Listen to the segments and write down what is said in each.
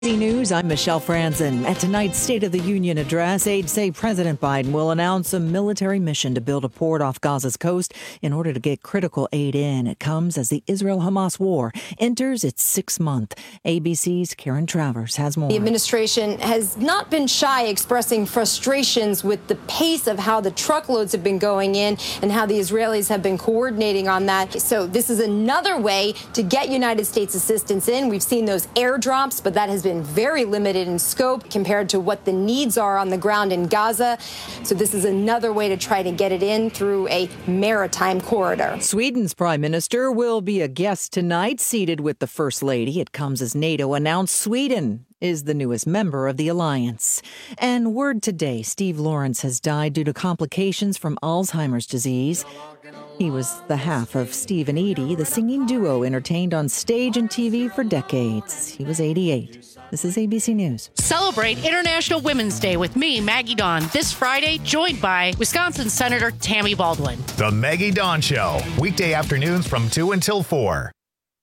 News, I'm Michelle Franzen. At tonight's State of the Union address, aides say President Biden will announce a military mission to build a port off Gaza's coast in order to get critical aid in. It comes as the Israel-Hamas war enters its 6th month. ABC's Karen Travers has more. The administration has not been shy expressing frustrations with the pace of how the truckloads have been going in and how the Israelis have been coordinating on that. So this is another way to get United States assistance in. We've seen those airdrops, but that has been very limited in scope compared to what the needs are on the ground in Gaza. So this is another way to try to get it in through a maritime corridor. Sweden's prime minister will be a guest tonight, seated with the First Lady. It comes as NATO announced Sweden is the newest member of the alliance. And word today, Steve Lawrence has died due to complications from Alzheimer's disease. He was the half of Steve and Edie, the singing duo entertained on stage and TV for decades. He was 88. This is ABC News. Celebrate International Women's Day with me, Maggie Dawn, this Friday, joined by Wisconsin Senator Tammy Baldwin. The Maggie Dawn Show, weekday afternoons from 2 until 4.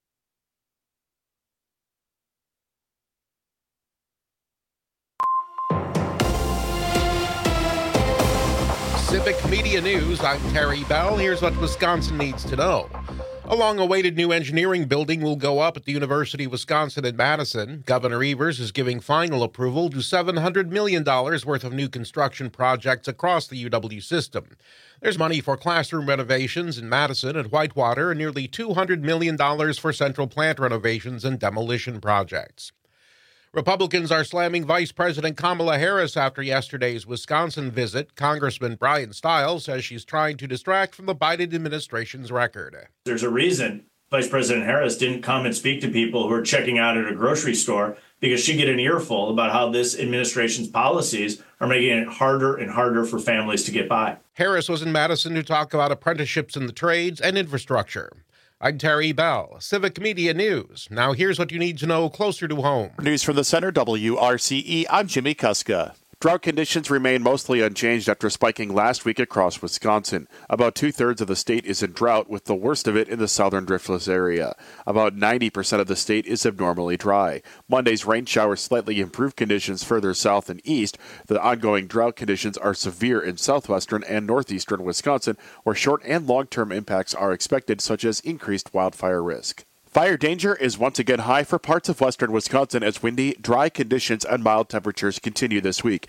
Civic Media News, I'm Terry Bell. Here's what Wisconsin needs to know. A long-awaited new engineering building will go up at the University of Wisconsin in Madison. Governor Evers is giving final approval to $700 million worth of new construction projects across the UW system. There's money for classroom renovations in Madison and Whitewater and nearly $200 million for central plant renovations and demolition projects. Republicans are slamming Vice President Kamala Harris after yesterday's Wisconsin visit. Congressman Brian Stiles says she's trying to distract from the Biden administration's record. There's a reason Vice President Harris didn't come and speak to people who are checking out at a grocery store, because she'd get an earful about how this administration's policies are making it harder and harder for families to get by. Harris was in Madison to talk about apprenticeships in the trades and infrastructure. I'm Terry Bell, Civic Media News. Now here's what you need to know closer to home. News from the Center, WRCE. I'm Jimmy Kuska. Drought conditions remain mostly unchanged after spiking last week across Wisconsin. About two-thirds of the state is in drought, with the worst of it in the southern driftless area. About 90% of the state is abnormally dry. Monday's rain showers slightly improved conditions further south and east. The ongoing drought conditions are severe in southwestern and northeastern Wisconsin, where short and long-term impacts are expected, such as increased wildfire risk. Fire danger is once again high for parts of western Wisconsin as windy, dry conditions and mild temperatures continue this week.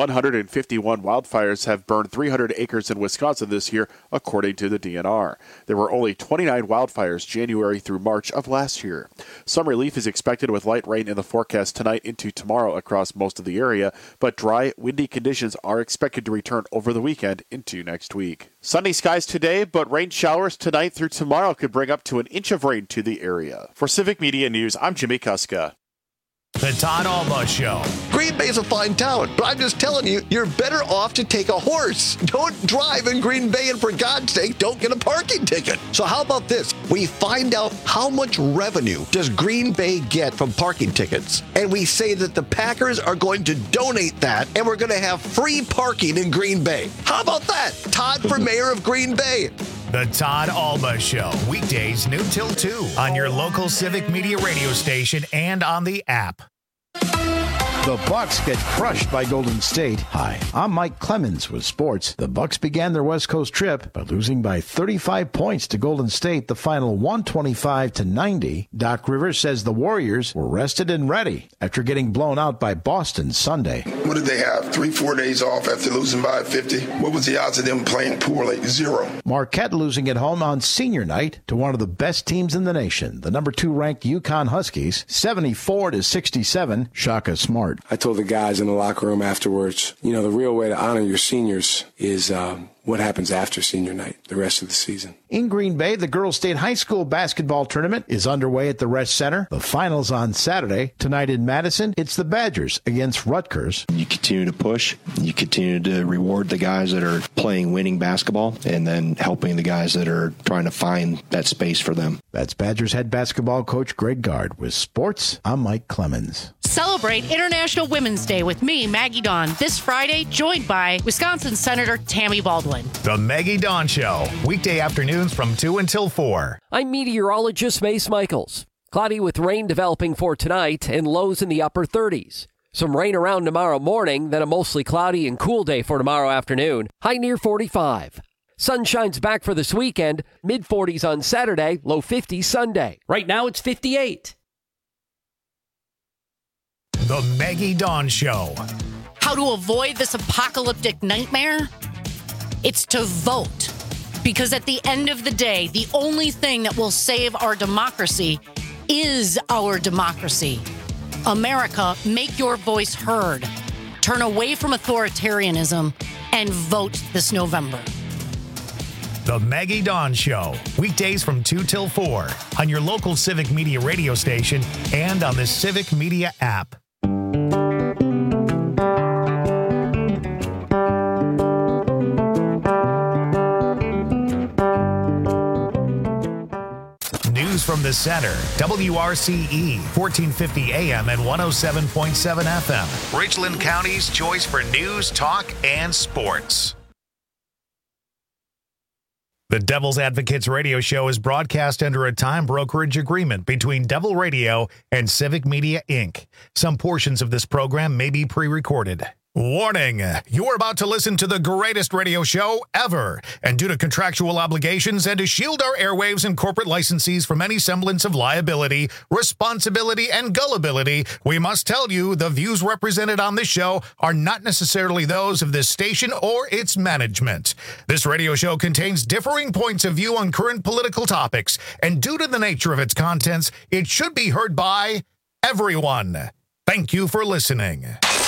151 wildfires have burned 300 acres in Wisconsin this year, according to the DNR. There were only 29 wildfires January through March of last year. Some relief is expected with light rain in the forecast tonight into tomorrow across most of the area, but dry, windy conditions are expected to return over the weekend into next week. Sunny skies today, but rain showers tonight through tomorrow could bring up to an inch of rain to the area. For Civic Media News, I'm Jimmy Kuska. The Todd Alba Show. Green Bay's a fine town, but I'm just telling you, you're better off to take a horse. Don't drive in Green Bay, and for God's sake, don't get a parking ticket. So how about this? We find out how much revenue does Green Bay get from parking tickets, and we say that the Packers are going to donate that, and we're going to have free parking in Green Bay. How about that? Todd for mayor of Green Bay. The Todd Alba Show, weekdays noon till 2 on your local Civic Media radio station and on the app. The Bucs get crushed by Golden State. Hi, I'm Mike Clemens with sports. The Bucs began their West Coast trip by losing by 35 points to Golden State, the final 125-90. Doc Rivers says the Warriors were rested and ready after getting blown out by Boston Sunday. What did they have? 3-4 days off after losing by 50? What was the odds of them playing poorly? 0. Marquette losing at home on senior night to one of the best teams in the nation, the number 2 ranked UConn Huskies, 74-67. Shaka Smart. I told the guys in the locker room afterwards, the real way to honor your seniors is what happens after senior night, the rest of the season. In Green Bay, the Girls State High School basketball tournament is underway at the Resch Center. The finals on Saturday. Tonight in Madison, it's the Badgers against Rutgers. You continue to push. You continue to reward the guys that are playing winning basketball and then helping the guys that are trying to find that space for them. That's Badgers head basketball coach Greg Gard. With sports, I'm Mike Clemens. Celebrate International Women's Day with me, Maggie Dawn, this Friday, joined by Wisconsin Senator Tammy Baldwin. The Maggie Dawn Show, weekday afternoons from 2 until 4. I'm meteorologist Mace Michaels. Cloudy with rain developing for tonight and lows in the upper 30s. Some rain around tomorrow morning, then a mostly cloudy and cool day for tomorrow afternoon. High near 45. Sunshine's back for this weekend. Mid-40s on Saturday, low 50s Sunday. Right now it's 58. The Maggie Dawn Show. How to avoid this apocalyptic nightmare? It's to vote. Because at the end of the day, the only thing that will save our democracy is our democracy. America, make your voice heard. Turn away from authoritarianism and vote this November. The Maggie Dawn Show. Weekdays from 2 till 4 on your local Civic Media radio station and on the Civic Media app. News from the center. WRCE, 1450 AM and 107.7 FM. Richland County's choice for news, talk, and sports. The Devil's Advocates radio show is broadcast under a time brokerage agreement between Devil Radio and Civic Media, Inc. Some portions of this program may be pre-recorded. Warning, you're about to listen to the greatest radio show ever. And due to contractual obligations and to shield our airwaves and corporate licensees from any semblance of liability, responsibility, and gullibility, we must tell you the views represented on this show are not necessarily those of this station or its management. This radio show contains differing points of view on current political topics, and due to the nature of its contents, it should be heard by everyone. Thank you for listening.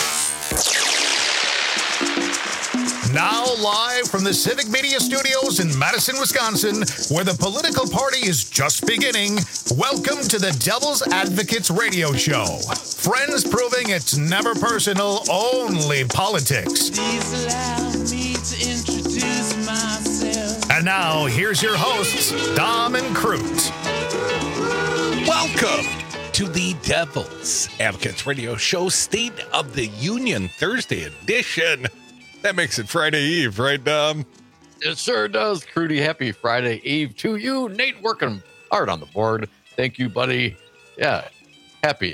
Now live from the Civic Media Studios in Madison, Wisconsin, where the political party is just beginning, welcome to the Devil's Advocates radio show. Friends proving it's never personal, only politics. Please allow me to introduce myself. And now, here's your hosts, Dom and Crute. Welcome to the Devil's Advocates radio show, State of the Union Thursday edition. That makes it Friday Eve, right, Dom? It sure does, Crudy. Happy Friday Eve to you. Nate working hard on the board. Thank you, buddy. Yeah, happy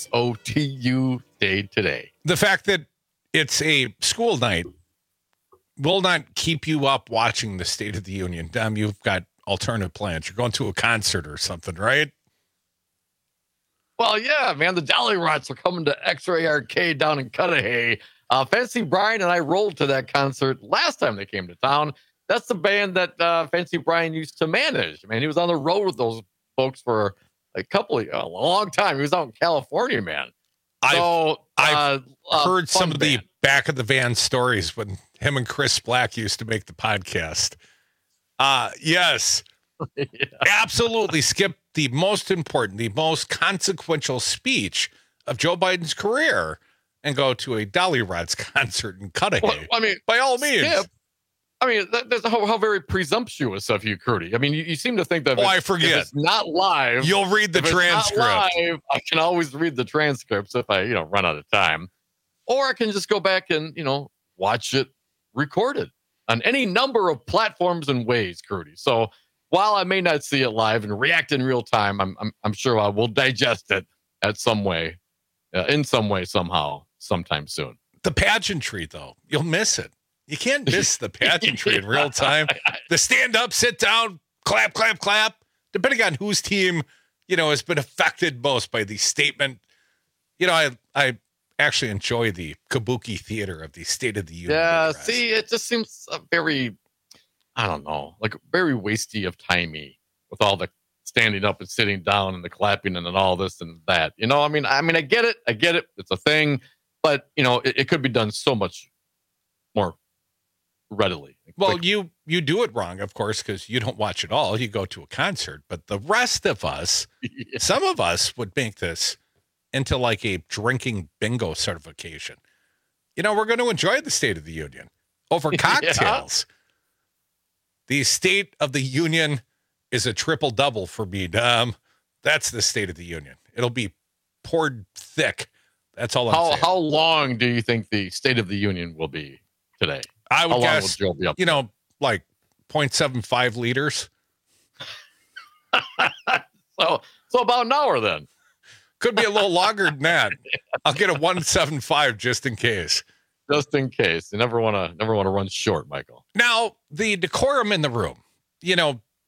SOTU day today. The fact that it's a school night will not keep you up watching the State of the Union. Dom, you've got alternative plans. You're going to a concert or something, right? Well, yeah, man. The Dolly Rots are coming to X-Ray Arcade down in Cudahy. Fancy Brian and I rolled to that concert last time they came to town. That's the band that Fancy Brian used to manage. Man, he was on the road with those folks for a long time. He was out in California, man. I've heard some of the back of the van stories when him and Chris Black used to make the podcast. Yes, yeah. Absolutely. Skip the most important, the most consequential speech of Joe Biden's career and go to a Dolly Rots concert in Cudahy. Well, I mean, by all means. Skip, I mean, that's how very presumptuous of you, Crudy. I mean, you seem to think that I forget. If it's not live. You'll read the transcript. Not live, I can always read the transcripts if I, run out of time. Or I can just go back and, watch it recorded on any number of platforms and ways, Crudy. So while I may not see it live and react in real time, I'm sure I will digest it in some way, somehow, sometime soon. The pageantry, though, you'll miss it. You can't miss the pageantry in real time. The stand up, sit down, clap, clap, clap, depending on whose team, has been affected most by the statement. I actually enjoy the kabuki theater of the State of the Union. Yeah, address. See, it just seems very, I don't know, like very wasty of timey with all the standing up and sitting down and the clapping and then all this and that. I mean, I get it. It's a thing, but it could be done so much more readily. Well, you do it wrong, of course, because you don't watch it all. You go to a concert, but the rest of us, some of us would make this into like a drinking bingo certification. We're going to enjoy the State of the Union over cocktails. Yeah. The State of the Union is a triple double for me, Dom. That's the State of the Union. It'll be poured thick. That's all I'm saying. How long do you think the State of the Union will be today? I would guess, like 0.75 liters. So about an hour then. Could be a little longer than that. I'll get a 175 just in case. Just in case. You never want to run short, Michael. Now, the decorum in the room. Drinking? ?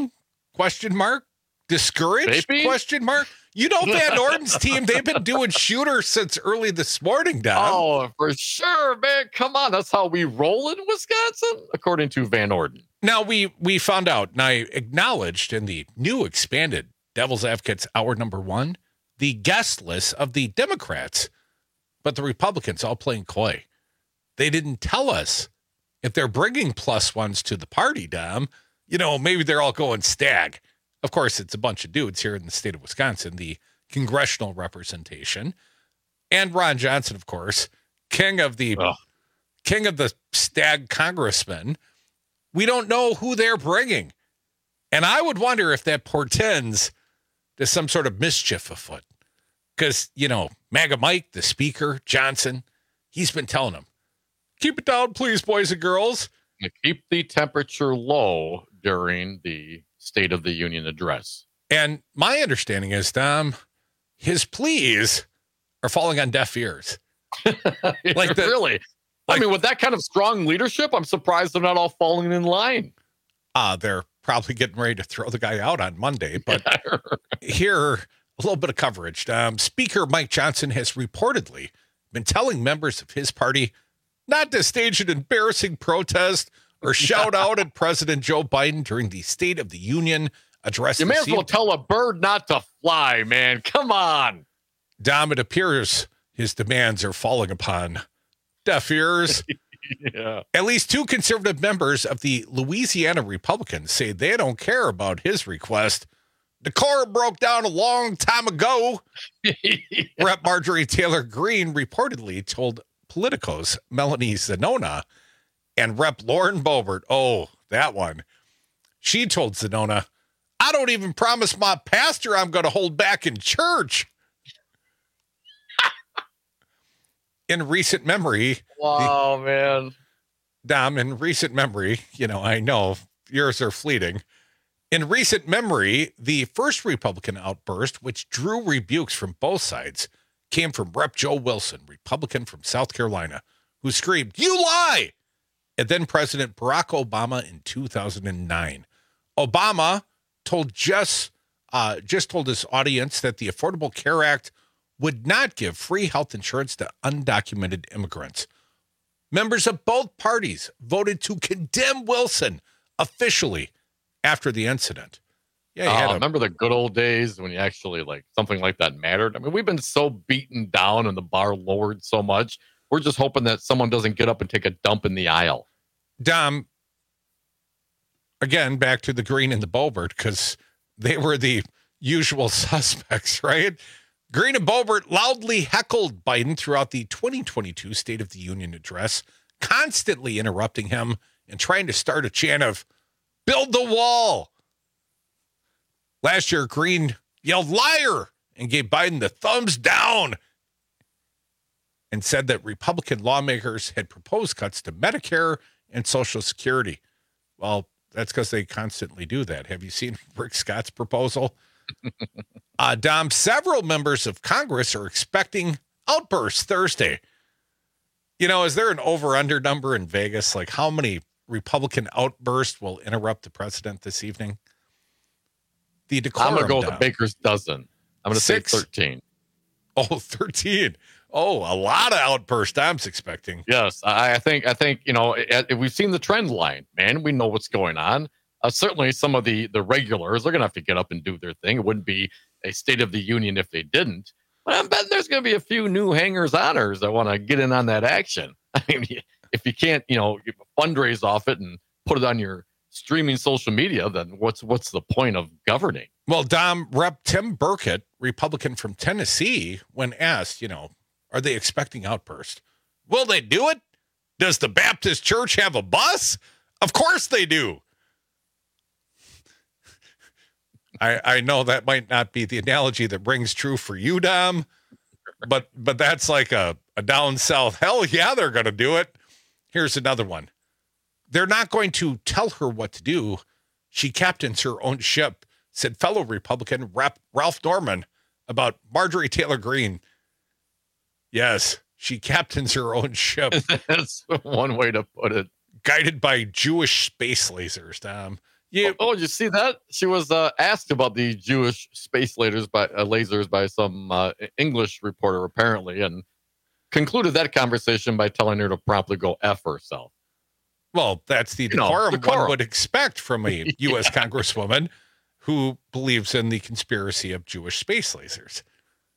Discouraged? Vaping? Van Orden's team, they've been doing shooters since early this morning, Dom. Oh, for sure, man. Come on. That's how we roll in Wisconsin, according to Van Orden. Now, we found out, and I acknowledged in the new expanded Devil's Advocates Hour number 1, the guest list of the Democrats, but the Republicans all playing coy. They didn't tell us if they're bringing plus ones to the party, Dom. Maybe they're all going stag. Of course, it's a bunch of dudes here in the state of Wisconsin, the congressional representation. And Ron Johnson, of course, king of the stag congressman. We don't know who they're bringing. And I would wonder if that portends to some sort of mischief afoot. Because, MAGA Mike, the speaker, Johnson, he's been telling them, keep it down, please, boys and girls. Keep the temperature low during the State of the Union address. And my understanding is, Dom, his pleas are falling on deaf ears. Really? With that kind of strong leadership, I'm surprised they're not all falling in line. They're probably getting ready to throw the guy out on Monday. But here, a little bit of coverage. Speaker Mike Johnson has reportedly been telling members of his party not to stage an embarrassing protest or shout out at President Joe Biden during the State of the Union address. You may as well tell a bird not to fly, man. Come on. Dom, it appears his demands are falling upon deaf ears. Yeah. At least 2 conservative members of the Louisiana Republicans say they don't care about his request. Decorum broke down a long time ago. Rep. Marjorie Taylor Greene reportedly told Politico's Melanie Zanona and Rep. Lauren Boebert, that one, she told Zanona, I don't even promise my pastor I'm going to hold back in church. In recent memory. Wow, man. Dom, in recent memory, I know years are fleeting. In recent memory, the first Republican outburst, which drew rebukes from both sides, came from Rep. Joe Wilson, Republican from South Carolina, who screamed, "You lie!" at then President Barack Obama in 2009. Obama told told his audience that the Affordable Care Act would not give free health insurance to undocumented immigrants. Members of both parties voted to condemn Wilson officially after the incident. Yeah, remember the good old days when you actually something like that mattered? I mean, we've been so beaten down and the bar lowered so much. We're just hoping that someone doesn't get up and take a dump in the aisle. Dom, again, back to the Greene and the Boebert, because they were the usual suspects, right? Greene and Boebert loudly heckled Biden throughout the 2022 State of the Union address, constantly interrupting him and trying to start a chant of, "Build the wall." Last year, Greene yelled "liar" and gave Biden the thumbs down and said that Republican lawmakers had proposed cuts to Medicare and Social Security. Well, that's because they constantly do that. Have you seen Rick Scott's proposal? Dom, several members of Congress are expecting outbursts Thursday. Is there an over-under number in Vegas? How many Republican outbursts will interrupt the president this evening? The decorum, I'm going to go with the baker's dozen. I'm going to say 13. Oh, 13. Oh, a lot of outbursts I'm expecting. Yes, I think we've seen the trend line, man. We know what's going on. Certainly some of the regulars are going to have to get up and do their thing. It wouldn't be a State of the Union if they didn't. But I'm betting there's going to be a few new hangers-oners that want to get in on that action. I mean, if you can't, fundraise off it and put it on your streaming social media, then what's the point of governing? Well, Dom, Rep. Tim Burkett, Republican from Tennessee, when asked, are they expecting outbursts? Will they do it? Does the Baptist Church have a bus? Of course they do. I know that might not be the analogy that rings true for you, Dom, but that's like a down south. Hell yeah, they're going to do it. Here's another one. They're not going to tell her what to do. She captains her own ship. said fellow Republican Ralph Norman about Marjorie Taylor Greene. Yes, she captains her own ship. That's one way to put it. Guided by Jewish space lasers, Tom. Oh, did you see that? She was asked about the Jewish space lasers by some English reporter, apparently, and concluded that conversation by telling her to promptly go F herself. Well, that's the decorum one would expect from a U.S. Congresswoman who believes in the conspiracy of Jewish space lasers.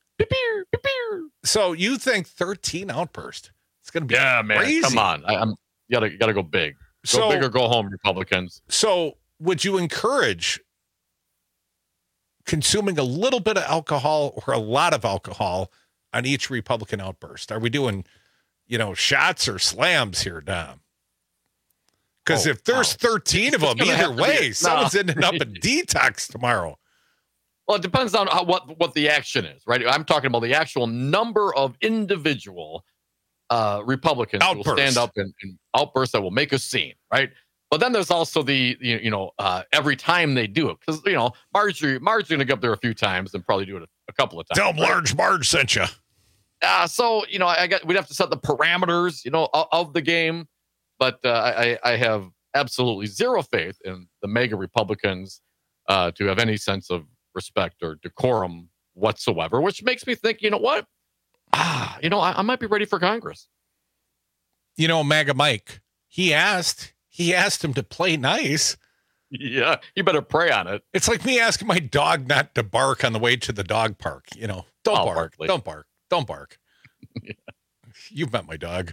So you think 13 outburst? It's going to be crazy. Come on. You gotta go big. Go big or go home, Republicans. So would you encourage consuming a little bit of alcohol or a lot of alcohol on each Republican outburst? Are we doing, shots or slams here, Dom? Because if there's 13 of them, either way, someone's ending up in detox tomorrow. Well, it depends on what the action is, right? I'm talking about the actual number of individual Republicans who will stand up and outbursts that will make a scene, right? But then there's also the every time they do it, because Marjorie's going to go up there a few times and probably do it a couple of times. Tell them Marge sent you. So we'd have to set the parameters, of the game, but I have absolutely zero faith in the mega Republicans to have any sense of respect or decorum whatsoever, which makes me think, you know what? I might be ready for Congress. MAGA Mike, he asked him to play nice. Yeah, you better pray on it. It's like me asking my dog not to bark on the way to the dog park. Don't bark. Don't bark. Yeah. You've met my dog.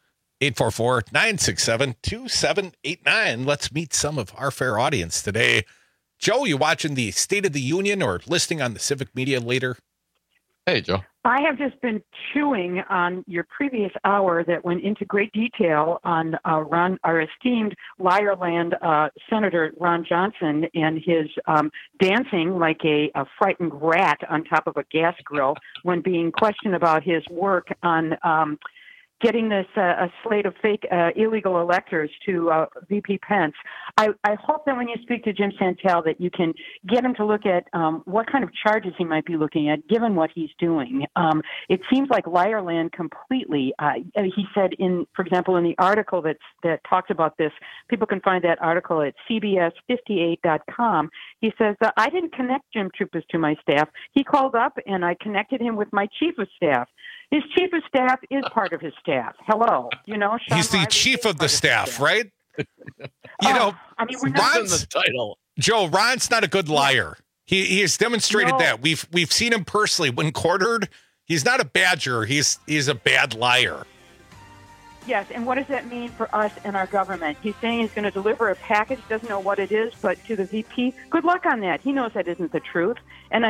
844-967-2789. Let's meet some of our fair audience today. Joe, you watching the State of the Union or listening on the Civic Media later? Hey, Joe. I have just been chewing on your previous hour that went into great detail on our esteemed Liarland Senator Ron Johnson and his dancing like a frightened rat on top of a gas grill when being questioned about his work on getting this a slate of fake illegal electors to VP Pence. I hope that when you speak to Jim Santel that you can get him to look at what kind of charges he might be looking at, given what he's doing. It seems like Liarland completely. He said, for example, in the article that talks about this, people can find that article at CBS58.com. He says, I didn't connect Jim Troopers to my staff. He called up and I connected him with my chief of staff. His chief of staff is part of his staff. Hello, Sean he's the Riley chief of the staff, right? We're not in the title. Joe, Ron's not a good liar. He has demonstrated that. We've seen him personally when quartered. He's not a badger. He's a bad liar. Yes, and what does that mean for us and our government? He's saying he's going to deliver a package, doesn't know what it is, but to the VP, good luck on that. He knows that isn't the truth. And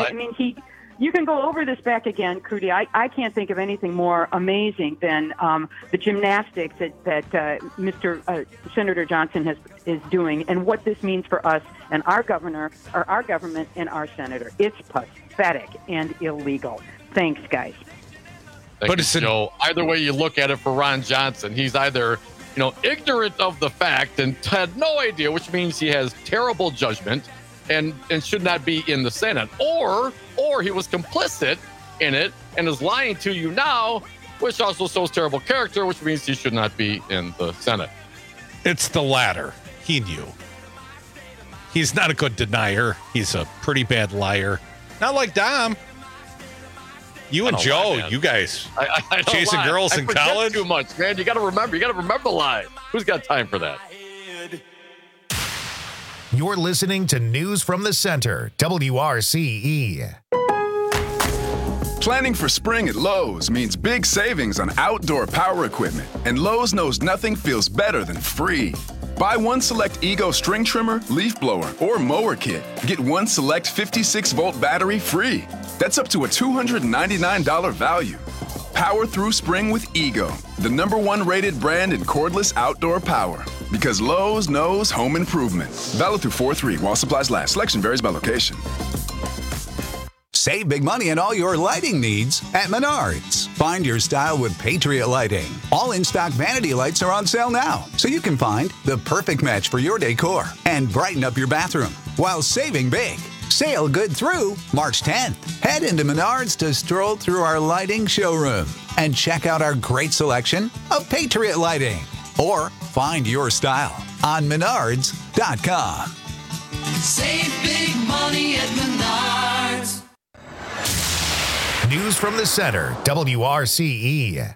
you can go over this back again, Crudy. I can't think of anything more amazing than the gymnastics that Mr. Senator Johnson is doing, and what this means for us and our governor, or our government, and our senator. It's pathetic and illegal. Thanks, guys. Thank you, Joe. Either way you look at it for Ron Johnson, he's either ignorant of the fact and had no idea, which means he has terrible judgment and should not be in the Senate, or he was complicit in it and is lying to you now, which also shows terrible character, which means he should not be in the Senate. It's the latter. He knew. He's not a good denier. He's a pretty bad liar. Not like Dom. You and Joe, you guys I chasing girls in college? Too much, man. You got to remember the lie. Who's got time for that? You're listening to News from the Center, WRCE. Planning for spring at Lowe's means big savings on outdoor power equipment, and Lowe's knows nothing feels better than free. Buy one select Ego string trimmer, leaf blower, or mower kit. Get one select 56-volt battery free. That's up to a $299 value. Power through spring with Ego, the #1 rated brand in cordless outdoor power. Because Lowe's knows home improvement. Valid through 4/3 while supplies last. Selection varies by location. Save big money on all your lighting needs at Menards. Find your style with Patriot Lighting. All in-stock vanity lights are on sale now, so you can find the perfect match for your decor and brighten up your bathroom. while saving big. Sale good through March 10th. Head into Menards to stroll through our lighting showroom and check out our great selection of Patriot lighting. Or find your style on Menards.com. Save big money at Menards. News from the center, WRCE.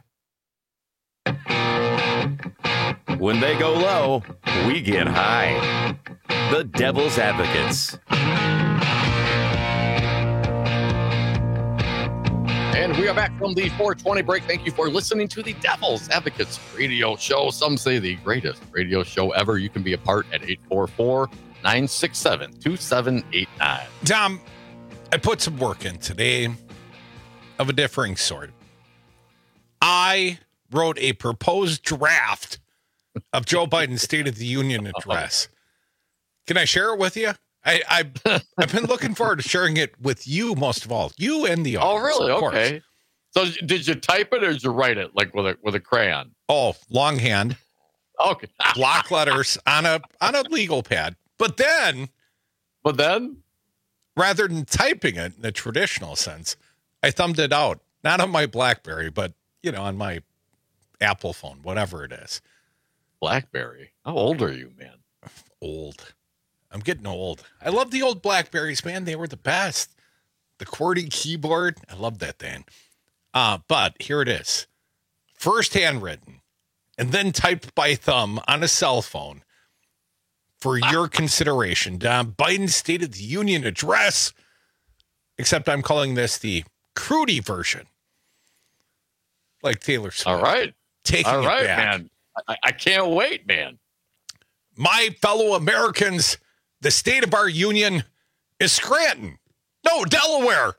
When they go low, we get high. The Devil's Advocates. And we are back from the 420 break. Thank you for listening to the Devil's Advocates radio show. Some say the greatest radio show ever. You can be a part at 844-967-2789. Tom, I put some work in today of a differing sort. I wrote a proposed draft of Joe Biden's State of the Union address. Can I share it with you? I've been looking forward to sharing it with you most of all. You and the audience. Oh, really? Of course. Okay. So did you type it or did you write it like with a crayon? Oh, longhand. Okay. Block letters on a legal pad. But then, rather than typing it in the traditional sense, I thumbed it out. Not on my BlackBerry, but on my Apple phone, whatever it is. BlackBerry? How old are you, man? Old. I'm getting old. I love the old Blackberries, man. They were the best. The QWERTY keyboard. I love that thing. But here it is. First handwritten and then typed by thumb on a cell phone for your consideration. Biden's State of the Union address. Except I'm calling this the Crudy version. Like Taylor Swift. All right. Taking it back. Man. I can't wait, man. My fellow Americans, the state of our union is Scranton. No, Delaware.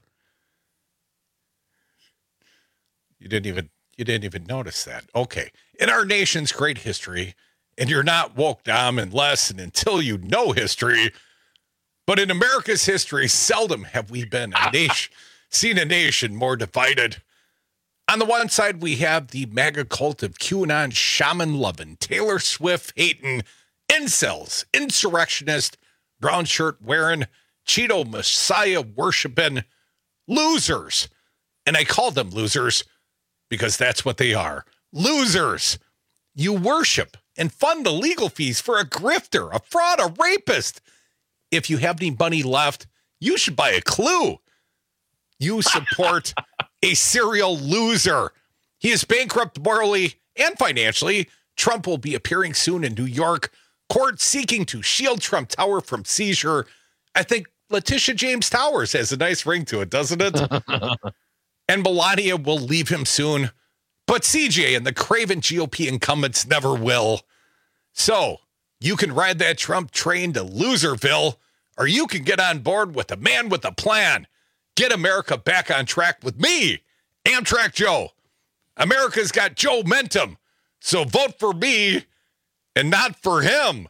You didn't even notice that. Okay. In our nation's great history, and you're not woke, Dom, unless and until you know history, but in America's history, seldom have we been seen a nation more divided. On the one side, we have the MAGA cult of QAnon shaman-loving, Taylor Swift-hating, incels, insurrectionist, brown shirt-wearing, Cheeto Messiah-worshiping losers. And I call them losers because that's what they are. Losers. You worship and fund the legal fees for a grifter, a fraud, a rapist. If you have any money left, you should buy a Clue. You support a serial loser. He is bankrupt morally and financially. Trump will be appearing soon in New York. Court seeking to shield Trump Tower from seizure. I think Letitia James Towers has a nice ring to it, doesn't it? And Melania will leave him soon. But CJ and the craven GOP incumbents never will. So you can ride that Trump train to Loserville, or you can get on board with a man with a plan. Get America back on track with me, Amtrak Joe. America's got Joe Mentum, so vote for me and not for him.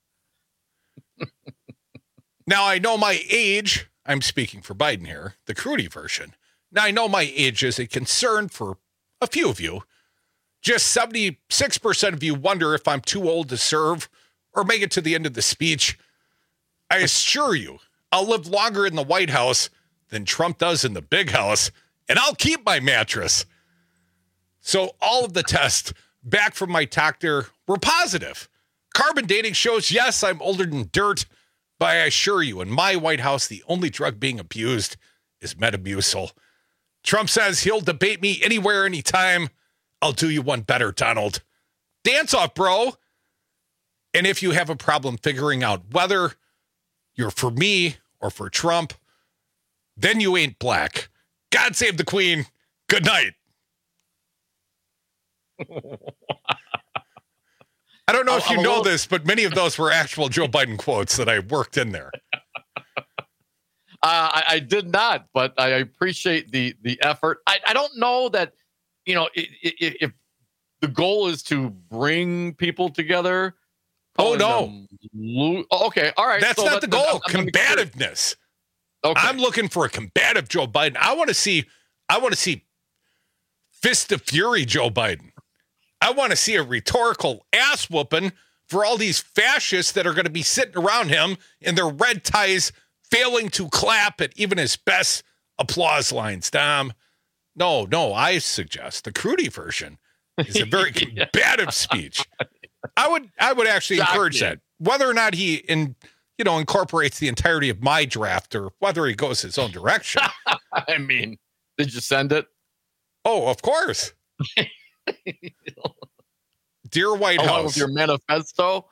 Now, I know my age. I'm speaking for Biden here, the Crudy version. Now, I know my age is a concern for a few of you. Just 76% of you wonder if I'm too old to serve or make it to the end of the speech. I assure you, I'll live longer in the White House than Trump does in the big house, and I'll keep my mattress. So all of the tests back from my doctor were positive. Carbon dating shows, yes, I'm older than dirt, but I assure you, in my White House, the only drug being abused is Metamucil. Trump says he'll debate me anywhere, anytime. I'll do you one better, Donald. Dance off, bro. And if you have a problem figuring out whether you're for me or for Trump, then you ain't black. God save the Queen. Good night. I don't know if you know this, but many of those were actual Joe Biden quotes that I worked in there. I did not, but I appreciate the effort. I don't know that, if the goal is to bring people together. Oh, no. Okay. All right. That's not the goal. Combativeness. Okay. I'm looking for a combative Joe Biden. I want to see fist of fury Joe Biden. I want to see a rhetorical ass whooping for all these fascists that are going to be sitting around him in their red ties, failing to clap at even his best applause lines, Dom. No, I suggest the Crudy version is a very combative speech. I would actually encourage that. Whether or not he incorporates the entirety of my draft or whether he goes his own direction. I mean, did you send it? Oh, of course. Dear White House. With your manifesto?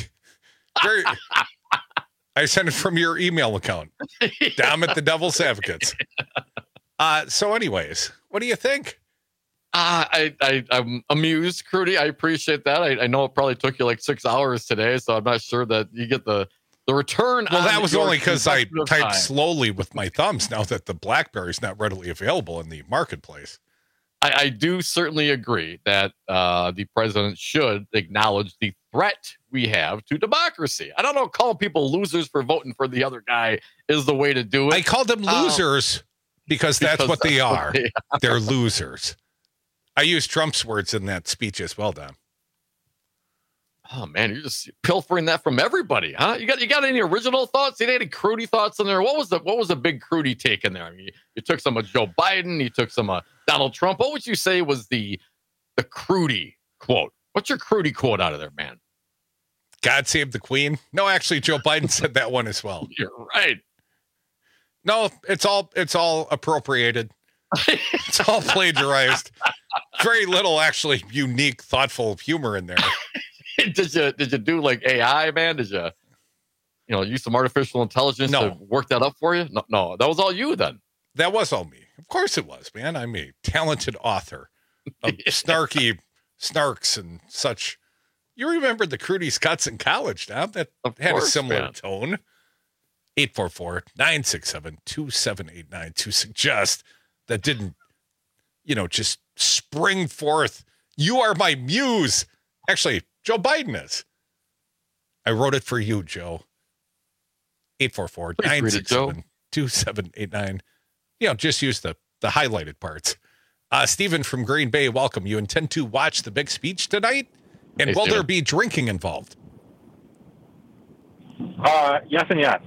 I sent it from your email account. Down at the Devil's Advocates. So anyways, what do you think? I'm amused, Crudy. I appreciate that. I know it probably took you like 6 hours today, so I'm not sure that you get the return. Well, that was only because I typed slowly with my thumbs now that the BlackBerry is not readily available in the marketplace. I do certainly agree that the president should acknowledge the threat we have to democracy. I don't know, calling people losers for voting for the other guy is the way to do it. I called them losers because that's what they are. They're losers. I used Trump's words in that speech as well, Don. Oh man, you're just pilfering that from everybody, huh? You got any original thoughts? You got any Crudy thoughts in there? What was the big Crudy take in there? I mean, you took some of Joe Biden, you took some Donald Trump. What would you say was the Crudy quote? What's your Crudy quote out of there, man? God save the Queen. No, actually, Joe Biden said that one as well. You're right. No, it's all appropriated. It's all plagiarized. Very little actually unique, thoughtful humor in there. Did you do like AI, man? Did you use some artificial intelligence to work that up for you? No, that was all you then. That was all me. Of course it was, man. I'm a talented author of snarky snarks and such. You remember the Crudy Scots in college, now that had a similar tone. 844-967-2789 to suggest that didn't, just spring forth. You are my muse. Actually, Joe Biden is. I wrote it for you, Joe. 844-967-2789. Just use the highlighted parts. Stephen from Green Bay, welcome. You intend to watch the big speech tonight? And will there be drinking involved? Yes and yes.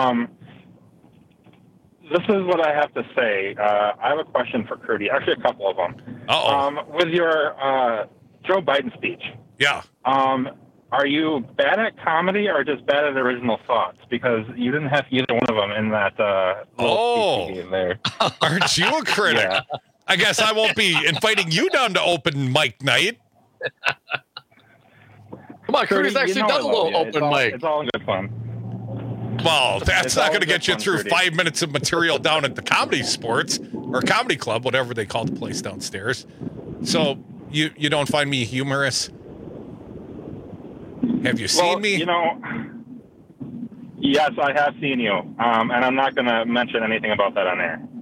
This is what I have to say. I have a question for Crudy. Actually, a couple of them. With your Joe Biden speech. Yeah. Are you bad at comedy or just bad at original thoughts? Because you didn't have either one of them in that little speech there. Aren't you a critic? Yeah. I guess I won't be inviting you down to open mic night. Come on, Crudy's actually done a little open mic. It's all in good fun. Well, that's not going to get you through 5 minutes of material down at the Comedy Sports or Comedy Club, whatever they call the place downstairs. So you don't find me humorous? Have you seen me? Yes, I have seen you. And I'm not going to mention anything about that on air.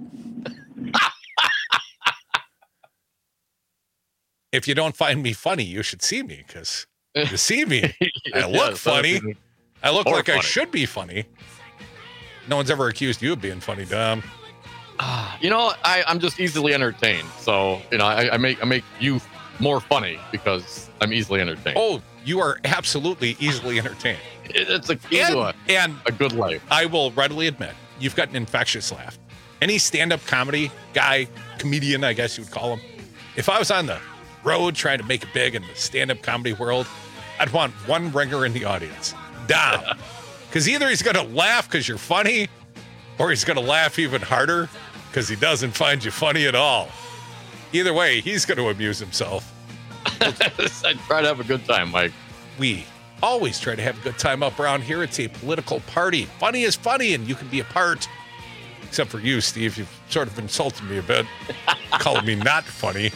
If you don't find me funny, you should see me, because you see me. I look funny. I look like funny. I should be funny. No one's ever accused you of being funny, Dom. I'm just easily entertained. So, I make you more funny because I'm easily entertained. Oh, you are absolutely easily entertained. It's a key to a good life. I will readily admit, you've got an infectious laugh. Any stand-up comedy guy, comedian, I guess you would call him, if I was on the road trying to make it big in the stand-up comedy world, I'd want one ringer in the audience. Dom. Because either he's going to laugh because you're funny, or he's going to laugh even harder because he doesn't find you funny at all. Either way, he's going to amuse himself. I try to have a good time, Mike. We always try to have a good time up around here. It's a political party. Funny is funny, and you can be a part. Except for you, Steve. You've sort of insulted me a bit, calling me not funny.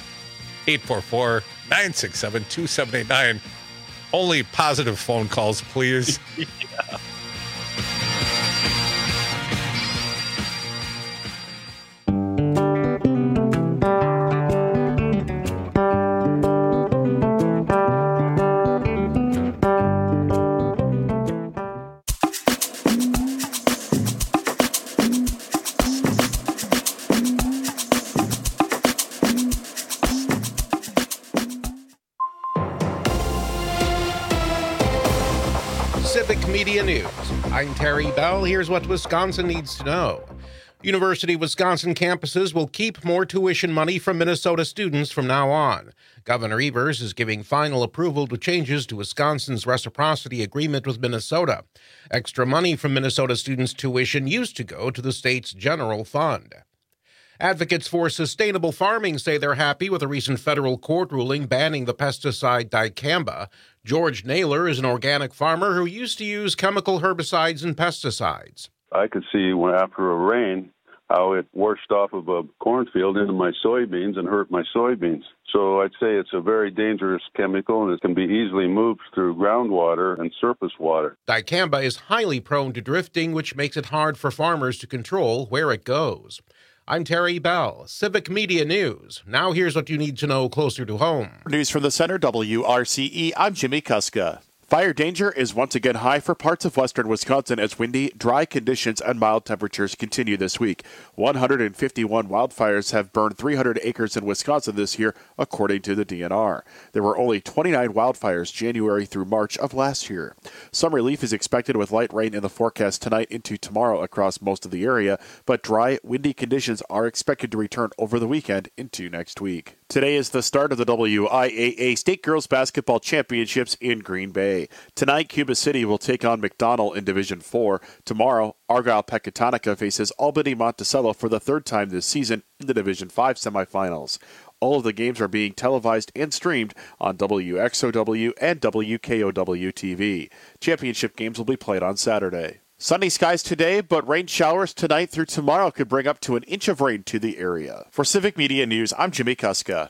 844-967-2789. Only positive phone calls, please. Yeah. Civic Media News. I'm Terry Bell. Here's what Wisconsin needs to know. University of Wisconsin campuses will keep more tuition money from Minnesota students from now on. Governor Evers is giving final approval to changes to Wisconsin's reciprocity agreement with Minnesota. Extra money from Minnesota students' tuition used to go to the state's general fund. Advocates for sustainable farming say they're happy with a recent federal court ruling banning the pesticide dicamba. George Naylor is an organic farmer who used to use chemical herbicides and pesticides. I could see when after a rain how it washed off of a cornfield into my soybeans and hurt my soybeans. So I'd say it's a very dangerous chemical, and it can be easily moved through groundwater and surface water. Dicamba is highly prone to drifting, which makes it hard for farmers to control where it goes. I'm Terry Bell, Civic Media News. Now here's what you need to know closer to home. News from the center, WRCE. I'm Jimmy Kuska. Fire danger is once again high for parts of western Wisconsin as windy, dry conditions and mild temperatures continue this week. 151 wildfires have burned 300 acres in Wisconsin this year, according to the DNR. There were only 29 wildfires January through March of last year. Some relief is expected with light rain in the forecast tonight into tomorrow across most of the area, but dry, windy conditions are expected to return over the weekend into next week. Today is the start of the WIAA State Girls Basketball Championships in Green Bay. Tonight, Cuba City will take on McDonell in Division 4. Tomorrow, Argyle-Pecatonica faces Albany-Monticello for the third time this season in the Division 5 semifinals. All of the games are being televised and streamed on WXOW and WKOW TV. Championship games will be played on Saturday. Sunny skies today, but rain showers tonight through tomorrow could bring up to an inch of rain to the area. For Civic Media News, I'm Jimmy Kuska.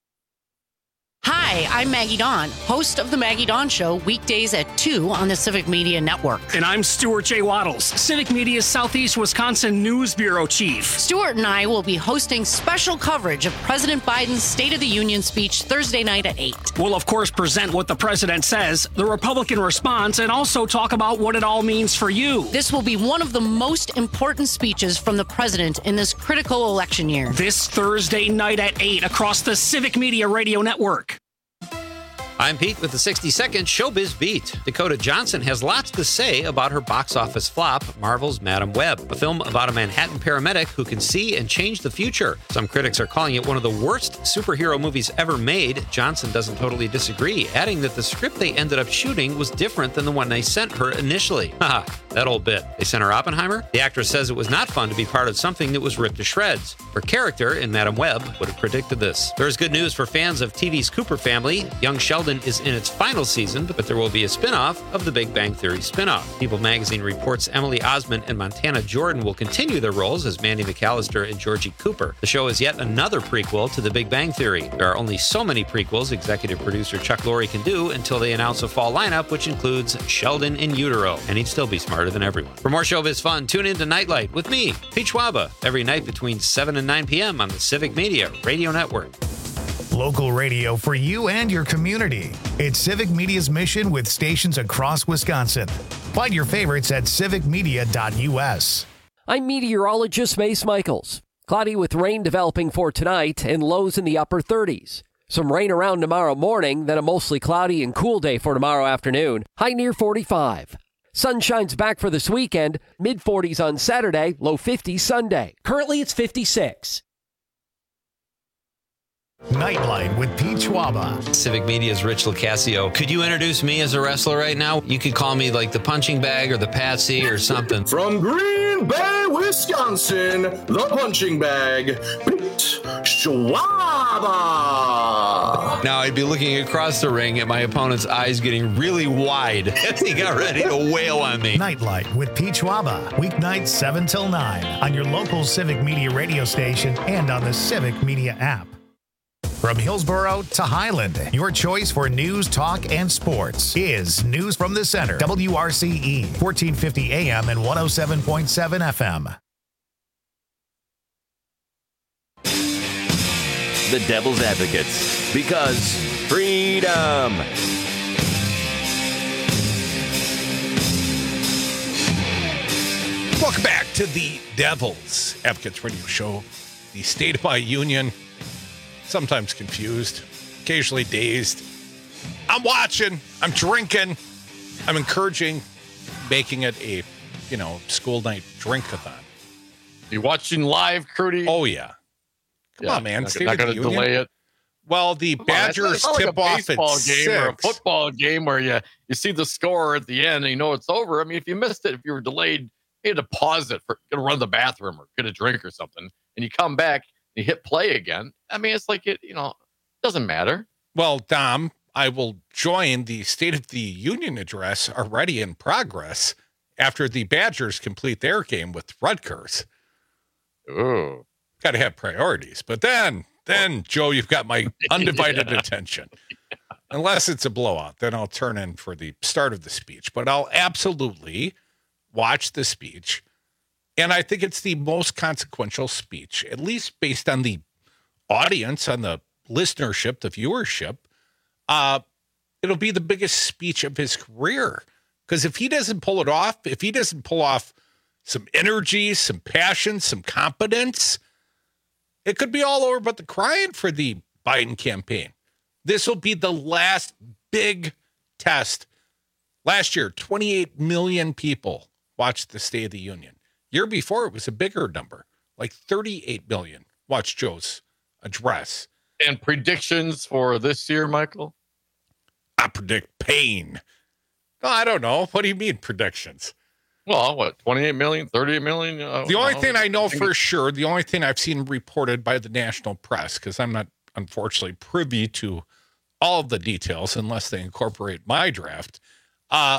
Hi, I'm Maggie Dawn, host of The Maggie Dawn Show, weekdays at 2 on the Civic Media Network. And I'm Stuart J. Waddles, Civic Media's Southeast Wisconsin News Bureau Chief. Stuart and I will be hosting special coverage of President Biden's State of the Union speech Thursday night at 8. We'll, of course, present what the president says, the Republican response, and also talk about what it all means for you. This will be one of the most important speeches from the president in this critical election year. This Thursday night at 8 across the Civic Media Radio Network. I'm Pete with the 60-second Showbiz Beat. Dakota Johnson has lots to say about her box office flop, Marvel's Madam Web, a film about a Manhattan paramedic who can see and change the future. Some critics are calling it one of the worst superhero movies ever made. Johnson doesn't totally disagree, adding that the script they ended up shooting was different than the one they sent her initially. Haha, that old bit. They sent her Oppenheimer? The actress says it was not fun to be part of something that was ripped to shreds. Her character in Madam Web would have predicted this. There's good news for fans of TV's Cooper Family. Young Sheldon is in its final season, but there will be a spin-off of the Big Bang Theory spin-off. People magazine reports Emily Osment and Montana Jordan will continue their roles as Mandy McAllister and Georgie Cooper. The show is yet another prequel to the Big Bang Theory. There are only so many prequels executive producer Chuck Lorre can do until they announce a fall lineup, which includes Sheldon in utero, and he'd still be smarter than everyone. For more Showbiz fun, tune in to Nightlight with me, Pete Schwaba, every night between 7 and 9 p.m. on the Civic Media Radio Network. Local radio for you and your community. It's Civic Media's mission with stations across Wisconsin. Find your favorites at civicmedia.us. I'm meteorologist Mace Michaels. Cloudy with rain developing for tonight and lows in the upper 30s. Some rain around tomorrow morning, then a mostly cloudy and cool day for tomorrow afternoon. High near 45. Sunshine's back for this weekend. Mid-40s on Saturday, low 50s Sunday. Currently it's 56. Nightlight with Pete Schwaba. Civic Media's Rich Locascio. Could you introduce me as a wrestler right now? You could call me like the punching bag or the Patsy or something. From Green Bay, Wisconsin, the punching bag, Pete Schwaba. Now I'd be looking across the ring at my opponent's eyes getting really wide as he got ready to wail on me. Nightlight with Pete Schwaba. Weeknights 7 till 9 on your local Civic Media radio station and on the Civic Media app. From Hillsboro to Highland, your choice for news, talk, and sports is News from the Center. WRCE, 1450 AM and 107.7 FM. The Devil's Advocates, because freedom. Welcome back to the Devil's Advocates Radio Show. The State of my Union. Sometimes confused, occasionally dazed. I'm watching, I'm drinking, I'm encouraging making it a, school night drink-a-thon. You watching live, Crudy? Oh, yeah. Come on, man. Not going to delay it. Well, the Badgers tip off at 6. Or a football game where you see the score at the end and you know it's over. I mean, if you missed it, if you were delayed, you had to pause it for to run to the bathroom or get a drink or something, and you come back and you hit play again. I mean, it's like it doesn't matter. Well, Dom, I will join the State of the Union address already in progress after the Badgers complete their game with Rutgers. Ooh. Got to have priorities. But then, Joe, you've got my undivided attention. Unless it's a blowout, then I'll turn in for the start of the speech. But I'll absolutely watch the speech. And I think it's the most consequential speech, at least based on the audience, on the listenership, the viewership. It'll be the biggest speech of his career. Because if he doesn't pull it off, if he doesn't pull off some energy, some passion, some competence, it could be all over but the crying for the Biden campaign. This will be the last big test. Last year, 28 million people watched the State of the Union. Year before, it was a bigger number, like 38 million watched Joe's address. And predictions for this year, Michael? I predict pain. No, I don't know. What do you mean predictions? Well, what, 28 million, 38 million? The only thing I know for sure, the only thing I've seen reported by the national press, because I'm not, unfortunately, privy to all of the details unless they incorporate my draft, the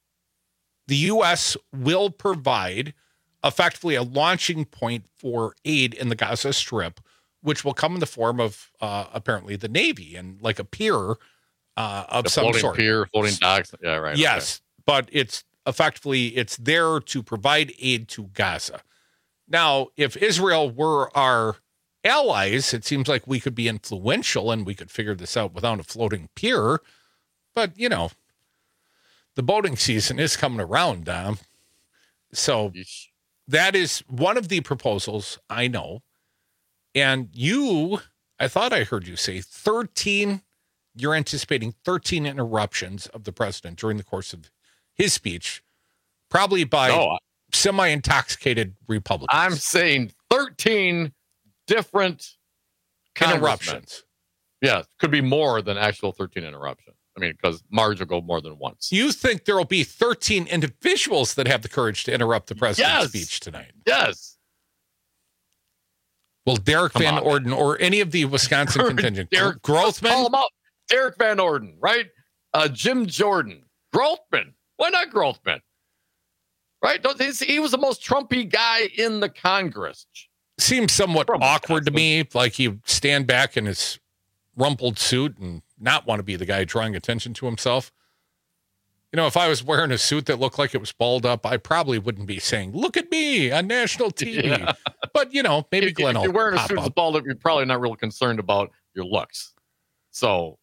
U.S. will provide effectively a launching point for aid in the Gaza Strip, which will come in the form of apparently the Navy and like a pier of some sort. Floating docks. Yeah, right. Yes, okay. But it's there to provide aid to Gaza. Now, if Israel were our allies, it seems like we could be influential and we could figure this out without a floating pier. But, the boating season is coming around, Dom. So that is one of the proposals I know. And I thought I heard you say you're anticipating 13 interruptions of the president during the course of his speech, probably by semi-intoxicated Republicans. I'm saying 13 different interruptions. Yeah, could be more than actual 13 interruptions. I mean, because Marge will go more than once. You think there will be 13 individuals that have the courage to interrupt the president's speech tonight? Yes. Will Derek Van Orden or any of the Wisconsin contingent, Grothman? Call him up. Derek Van Orden, right? Jim Jordan. Grothman. Why not Grothman? Right? He was the most Trumpy guy in the Congress. Seems somewhat awkward to me. Like he'd stand back in his rumpled suit and not want to be the guy drawing attention to himself. If I was wearing a suit that looked like it was balled up, I probably wouldn't be saying, "Look at me on national TV." Yeah. But, maybe Glenn will if you're wearing a suit that's balled up, you're probably not real concerned about your looks. So,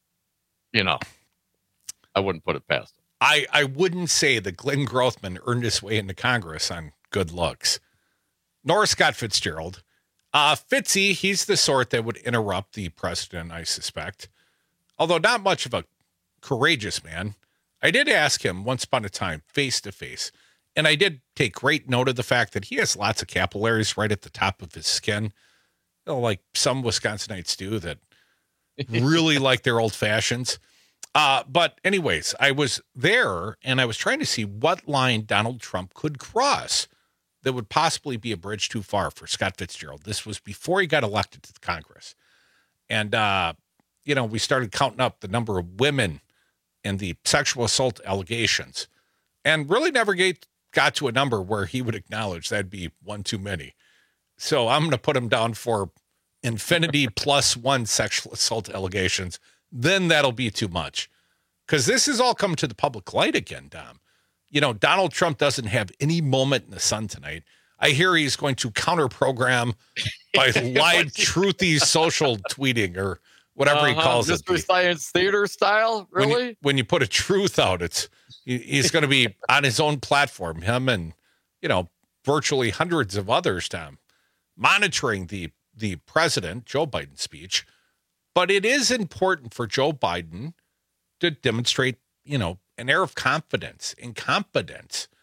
I wouldn't put it past him. I wouldn't say that Glenn Grothman earned his way into Congress on good looks, nor Scott Fitzgerald. Fitzy, he's the sort that would interrupt the president, I suspect. Although not much of a courageous man. I did ask him once upon a time, face to face, and I did take great note of the fact that he has lots of capillaries right at the top of his skin, like some Wisconsinites do that really like their old fashions. But anyways, I was there and I was trying to see what line Donald Trump could cross that would possibly be a bridge too far for Scott Fitzgerald. This was before he got elected to the Congress. And, we started counting up the number of women and the sexual assault allegations and really never got to a number where he would acknowledge that'd be one too many. So I'm going to put him down for infinity plus one sexual assault allegations. Then that'll be too much. Because this has all come to the public light again, Dom. Donald Trump doesn't have any moment in the sun tonight. I hear he's going to counter-program by live truthy social tweeting or whatever he calls Mystery Science Theater style, really? When you put a truth out, he's going to be on his own platform, him and, virtually hundreds of others, Tom, monitoring the president, Joe Biden's speech. But it is important for Joe Biden to demonstrate, an air of confidence and competence.